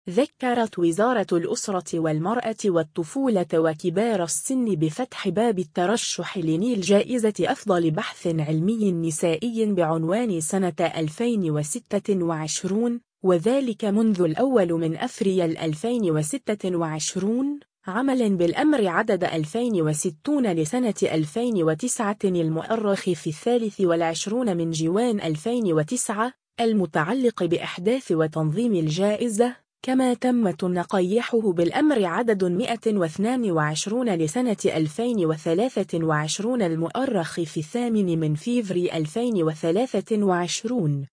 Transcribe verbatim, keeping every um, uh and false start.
ذكرت وزارة الأسرة والمرأة والطفولة وكبار السن بفتح باب الترشح لنيل جائزة أفضل بحث علمي نسائي بعنوان سنة ألفين وستة وعشرين، وذلك منذ الأول من أفريل ألفين وستة وعشرين، عمل بالأمر عدد ألفين وستين لسنة ألفين وتسعة المؤرخ في الثالث والعشرون من جوان ألفين وتسعة، المتعلق بأحداث وتنظيم الجائزة. كما تم تنقيحه بالأمر عدد مئة واثنين وعشرين لسنة ألفين وثلاثة وعشرين المؤرخ في الثامن من فيفري ألفين وثلاثة وعشرين.